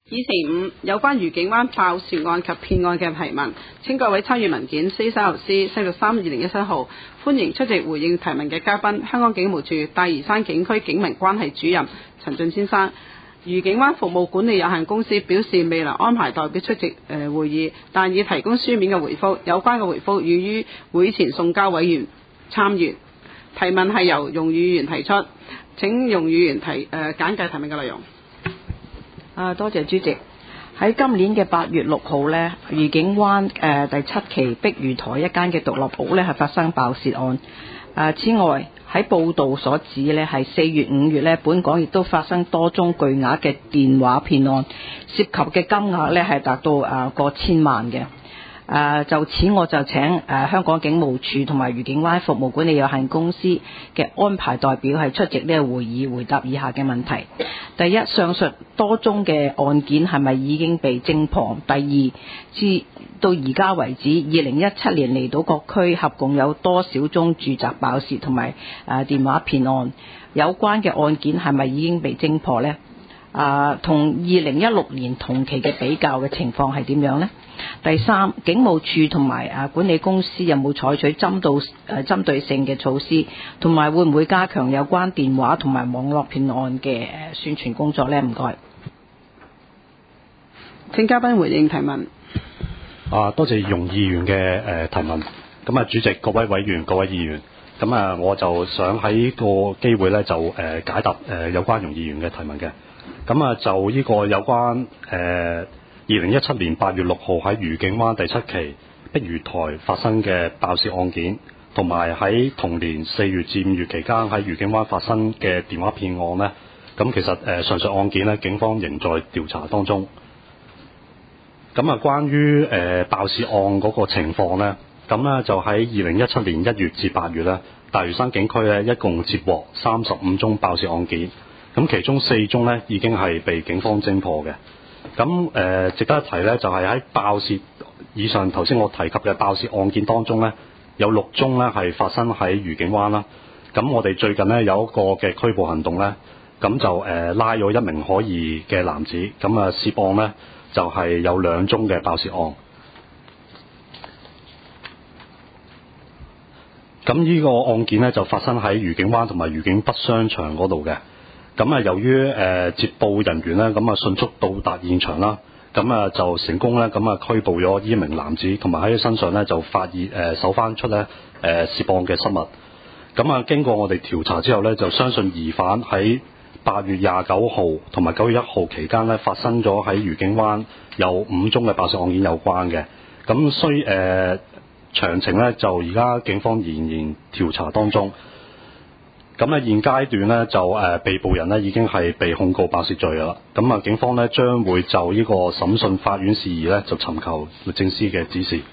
議程5有關愉景灣爆竊案及騙案嘅提問，請各位參與文件 C3C4632017 號，歡迎出席回應提問嘅嘉賓，香港警務處大嶼山警區警民關係主任陳進先生。愉景灣服務管理有限公司表示未能安排代表出席會議，但已提供書面嘅回覆，有關嘅回覆已於會前送交委員參閱。提問係由容議員提出，請容議員簡介提問嘅內容。 多謝主席。喺今年嘅8月6號呢，愉景灣第7期碧魚台一間嘅獨立屋呢係發生爆竊案。此外喺報道所指呢，係4月5月呢，本港亦都發生多宗巨額嘅電話騙案，涉及嘅金額呢係達到過千萬嘅。就此我就請香港警務處同埋愉景灣服務管理有限公司嘅安排代表係出席呢個會議，回答以下嘅問題。第一，上述多宗嘅案件係咪已經被偵破？第二，至到而家為止，2017年離島各區合共有多少宗住宅爆竊同埋電話騙案？有關嘅案件係咪已經被偵破呢？同2016年同期嘅比較嘅情況係點樣呢？第三，警務處同埋管理公司有冇採取針對性嘅措施，同埋會唔會加強有關電話同埋網絡騙案嘅宣傳工作呢？唔該。 請嘉賓回應提問。 多謝容議員嘅提問。咁主席、各位委員、各位議員，咁我就想喺個機會咧就解答有關容議員嘅提問嘅。咁就呢個有關2017年8月6號喺愉景灣第7期碧魚台發生嘅爆竊案件，同埋喺同年4月至5月期間喺愉景灣發生嘅電話騙案呢，咁其實上述案件呢，警方仍在調查當中。咁關於爆竊案嗰個情況呢，咁呢就喺2017年1月至8月呢，大嶼山警區呢一共接獲35宗爆竊案件，咁其中4宗呢已經係被警方偵破嘅。咁值得一提呢，就係喺爆竊以上頭先我提及嘅爆竊案件當中呢，有6宗呢係發生喺愉景灣啦。咁我哋最近呢有一個嘅拘捕行動呢，咁就拉咗1名可疑嘅男子，咁涉案呢就係有2宗嘅爆竊案。咁呢個案件呢就發生喺愉景灣同埋愉景北商場嗰度嘅。咁由於接報人員呢，咁迅速到達現場啦，咁就成功咧，咁拘捕咗呢名男子，同埋喺佢身上呢就發現搜翻出咧涉案嘅失物。咁經過我哋調查之後呢，就相信疑犯喺8月29號同埋9月1號期間呢發生咗喺愉景灣有5宗嘅爆竊案件有關嘅。咁詳情呢，就而家警方仍然調查當中。咁現階段呢，就被捕人呢已經係被控告爆竊罪㗎啦。咁警方呢將會就呢個審訊法院事宜呢，就尋求律政司嘅指示。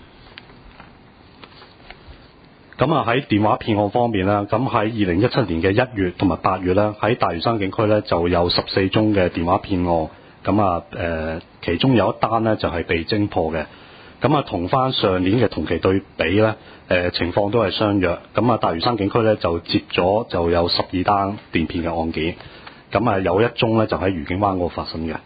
咁喺電話騙案方面呢，咁喺2017年嘅1月同埋8月呢，喺大嶼山警區呢就有14宗嘅電話騙案。咁其中有一單呢就係被偵破嘅。咁同翻上年嘅同期對比呢，情況都係相若。咁大嶼山警區呢就接咗就有12單電騙嘅案件。咁有1宗呢就喺愉景灣嗰度發生嘅。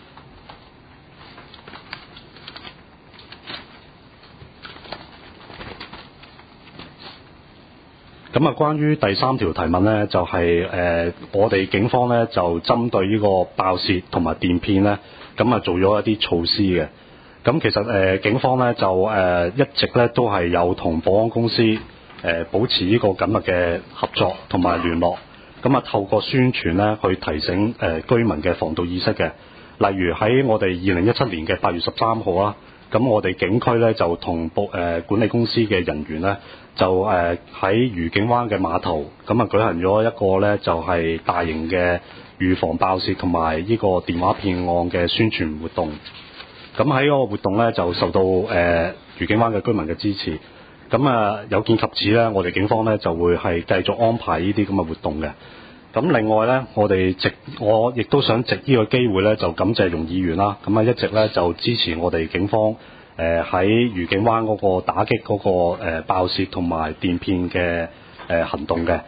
咁關於第3條提問呢，就係我哋警方呢就針對呢個爆竊同埋電騙呢，咁做咗一啲措施嘅。咁其實警方呢就一直呢都係有同保安公司保持呢個緊密嘅合作同埋聯絡。咁透過宣傳呢去提醒居民嘅防盜意識嘅。例如喺我哋2017年嘅8月13號啦，咁我哋警區呢就同管理公司嘅人員呢，就喺愉景灣嘅碼頭咁舉行咗一個呢就係大型嘅預防爆竊同埋呢個電話騙案嘅宣傳活動。咁喺嗰個活動呢，就受到愉景灣嘅居民嘅支持。咁有見及此呢，我哋警方呢就會係繼續安排呢啲咁嘅活動嘅。咁另外呢，我亦都想藉呢個機會呢，就感謝容議員啦。咁一直呢就支持我哋警方喺愉景灣嗰個打擊嗰個爆竊同埋電騙嘅行動嘅。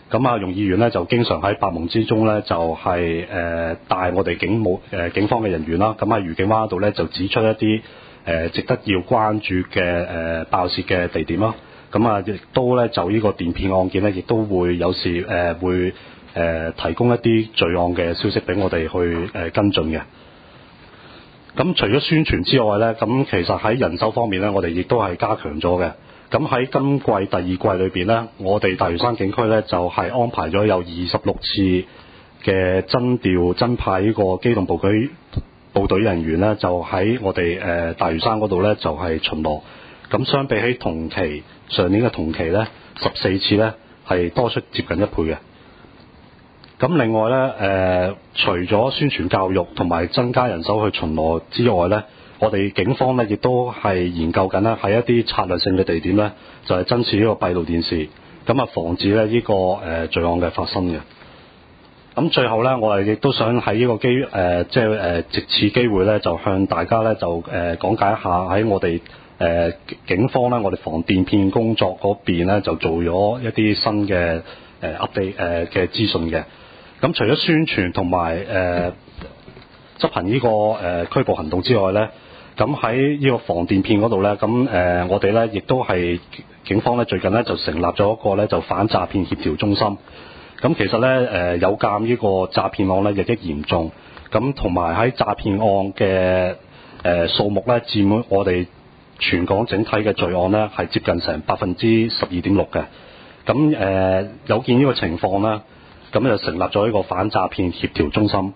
咁啊，容議員咧就經常喺百忙之中咧就係帶我哋警方嘅人員啦，咁喺愉景灣度咧就指出一啲值得要關注嘅爆竊嘅地點啦。咁啊，亦都咧就呢個電騙案件咧，亦都會有時會提供一啲罪案嘅消息俾我哋去跟進嘅。咁除咗宣傳之外咧，咁其實喺人手方面咧，我哋亦都係加強咗嘅。咁喺今季第二季裏邊咧，我哋大嶼山警區咧就係安排咗有26次嘅增派呢個機動部隊人員咧，就喺我哋大嶼山嗰度咧就係巡邏。咁相比起上年嘅同期咧，14次咧係多出接近1倍嘅。咁另外咧，除咗宣傳教育同埋增加人手去巡邏之外咧，我哋警方咧亦都係研究緊咧喺一啲策略性嘅地點咧，就係增設呢個閉路電視，咁啊防止咧呢個罪案嘅發生嘅。咁最後咧，我哋亦都想喺呢個藉此機會咧，就向大家咧就講解一下喺我哋警方咧，我哋防電騙工作嗰邊咧就做咗一啲新嘅update 嘅資訊嘅。咁除咗宣傳同埋執行呢個拘捕行動之外咧，咁喺呢個防電騙嗰度咧，咁我哋咧亦都係警方咧最近咧就成立咗一個咧就反詐騙協調中心。咁其實咧有鑑呢個詐騙案咧日益嚴重，咁同埋喺詐騙案嘅數目咧佔我哋全港整體嘅罪案咧係接近成12.6%嘅。咁有見呢個情況啦，咁就成立咗呢個反詐騙協調中心。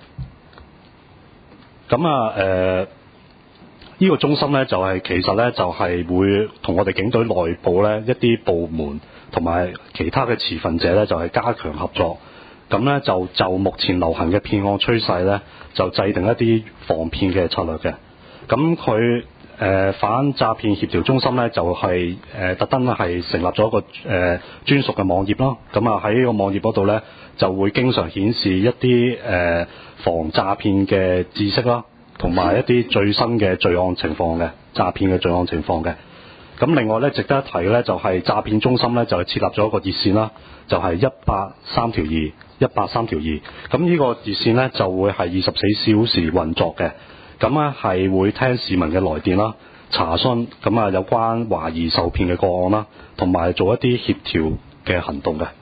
咁呢個中心咧就係其實咧就係會同我哋警隊內部咧一啲部門同埋其他嘅持份者咧就係加強合作。咁咧就目前流行嘅騙案趨勢咧，就制定一啲防騙嘅策略嘅。咁佢反詐騙協調中心咧就係特登係成立咗一個專屬嘅網頁啦。咁啊喺呢個網頁嗰度咧就會經常顯示一啲防詐騙嘅知識啦，同埋一啲最新嘅罪案情況嘅詐騙嘅罪案情況嘅。咁另外咧值得一提咧就係詐騙中心咧就係設立咗一個熱線啦，就係183-2。咁呢個熱線咧就會係24小時運作嘅。咁咧係會聽市民嘅來電啦、查詢咁啊有關懷疑受騙嘅個案啦，同埋做一啲協調嘅行動嘅。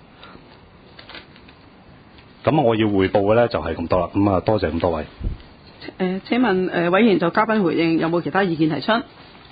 咁我要匯報嘅咧就係咁多啦。咁啊多謝咁多位。 請問委員就嘉賓回應有冇其他意見提出？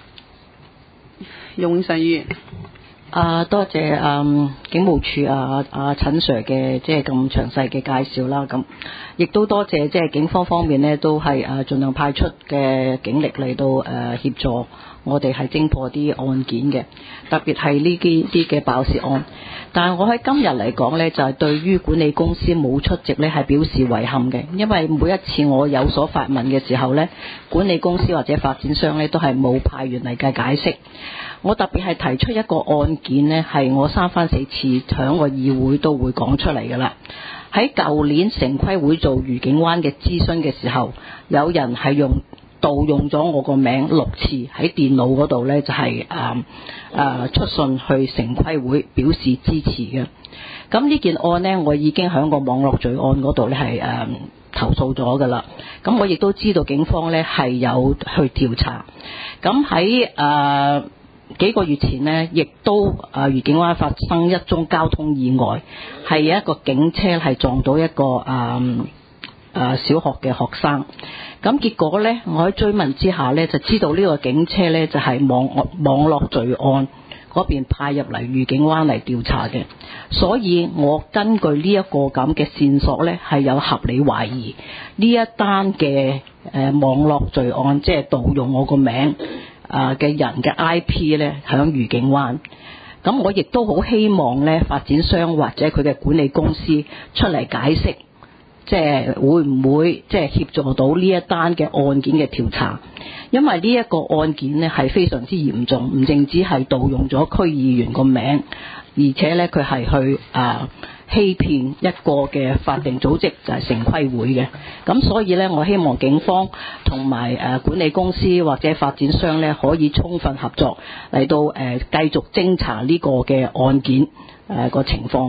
容永常議員。 多謝警務處陳 Sir 嘅即係咁詳細嘅介紹啦，咁亦都多謝即係警方方面呢都係盡量派出嘅警力嚟到協助我哋係偵破啲案件嘅，特別係呢啲嘅爆竊案。但係我喺今日嚟講呢，就係對於管理公司冇出席呢係表示遺憾嘅，因為每一次我有所發問嘅時候呢，管理公司或者發展商呢都係冇派員嚟嘅解釋。我特別係提出一個案件呢，係我3番4次響個議會都會講出嚟㗎啦。喺舊年城規會做愉景灣嘅諮詢嘅時候，有人係盜用咗我個名6次喺電腦嗰度呢，就係出信去城規會表示支持嘅。咁呢件案呢，我已經響個網絡罪案嗰度呢係投訴咗㗎啦。咁我亦都知道警方呢係有去調查。咁喺幾個月前呢，亦都愉景灣發生一宗交通意外，係有一個警車係撞到一個小學嘅學生。咁結果呢，我喺追問之下呢，就知道呢個警車呢就係網絡罪案嗰邊派入嚟愉景灣嚟調查嘅，所以我根據呢一個咁嘅線索呢，係有合理懷疑呢一單嘅網絡罪案，即係盜用我個名嘅人嘅 IP 咧響愉景灣。咁我亦都好希望咧發展商或者佢嘅管理公司出嚟解釋，即係會唔會即係協助到呢一單嘅案件嘅調查，因為呢一個案件咧係非常之嚴重，唔淨止係盜用咗區議員個名，而且咧佢係去欺騙一個嘅法定組織，就係城規會嘅。咁所以呢，我希望警方同埋管理公司或者發展商呢，可以充分合作嚟到繼續偵查呢個嘅案件個情況嘅。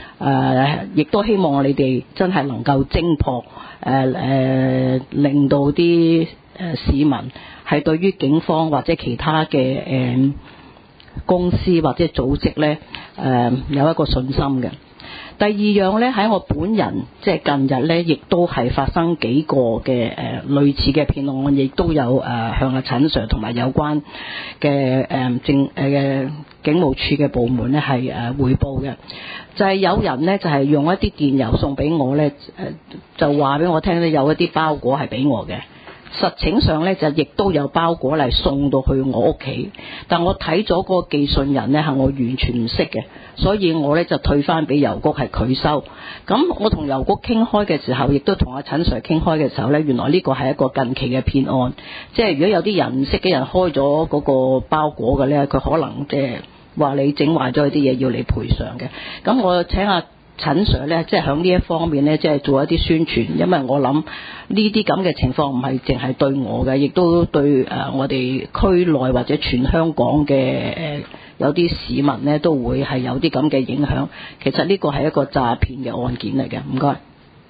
亦都希望你哋真係能夠偵破，令到啲市民係對於警方或者其他嘅公司或者組織咧有一個信心嘅。第二樣咧，喺我本人即係近日咧，亦都係發生幾個嘅類似嘅騙案，亦都有向阿陳 Sir 同埋有關嘅警務處嘅部門咧係匯報嘅。就係有人咧就係用一啲電郵送俾我咧，就話俾我聽咧有一啲包裹係俾我嘅。實情上咧就亦都有包裹嚟送到去我屋企，但我睇咗個寄信人咧係我完全唔識嘅，所以我咧就退翻俾郵局係佢收。咁我同郵局傾開嘅時候，亦都同阿陳 Sir 傾開嘅時候咧，原來呢個係一個近期嘅騙案，即係如果有啲人唔識嘅人開咗嗰個包裹嘅咧，佢可能即係話你整壞咗啲嘢要你賠償嘅。咁我請阿陳 Sir 咧，即係響呢一方面咧，即係做一啲宣傳，因為我諗呢啲咁嘅情況唔係淨係對我嘅，亦都對我哋區內或者全香港嘅有啲市民咧都會係有啲咁嘅影響。其實呢個係一個詐騙嘅案件嚟嘅。唔該。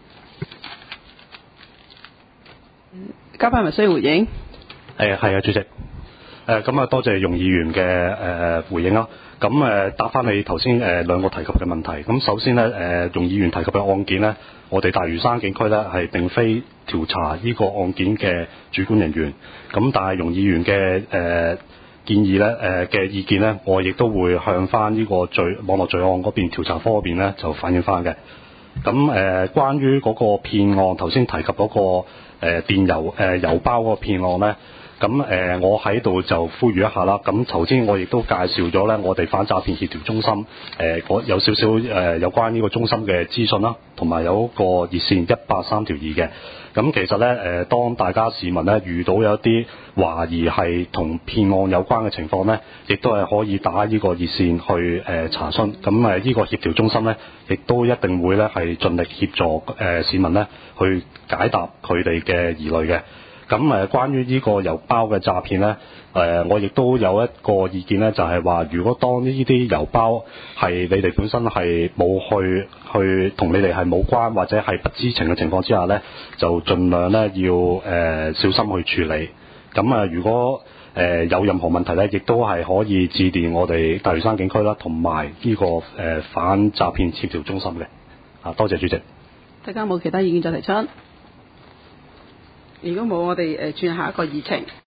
嘉賓係咪需要回應？ 係啊，主席。咁啊，多謝容議員嘅回應啦。咁答翻你頭先兩個提及嘅問題。咁首先咧，容議員提及嘅案件咧，我哋大嶼山警區咧係並非調查呢個案件嘅主管人員。咁但係容議員嘅建議咧嘅意見咧，我亦都會向翻呢個網絡罪案嗰邊調查科嗰邊咧就反映翻嘅。咁關於嗰個騙案，頭先提及嗰個電郵郵包嗰個騙案咧。咁我喺度就呼籲一下啦。咁頭先我亦都介紹咗咧，我哋反詐騙協調中心有少少有關呢個中心嘅資訊啦，同埋有個熱線183條2嘅。咁其實咧當大家市民咧遇到有一啲懷疑係同騙案有關嘅情況咧，亦都係可以打呢個熱線去查詢。咁呢個協調中心咧，亦都一定會咧係盡力協助市民咧去解答佢哋嘅疑慮嘅。咁關於呢個郵包嘅詐騙咧，我亦都有一個意見咧，就係話，如果當呢啲郵包係你哋本身係冇去同你哋係冇關或者係不知情嘅情況之下咧，就盡量咧要小心去處理。咁如果有任何問題咧，亦都係可以致電我哋大嶼山警區啦，同埋呢個反詐騙協調中心嘅。多謝主席。 大家冇其他意見就提出。如果冇，我哋轉下一個議程。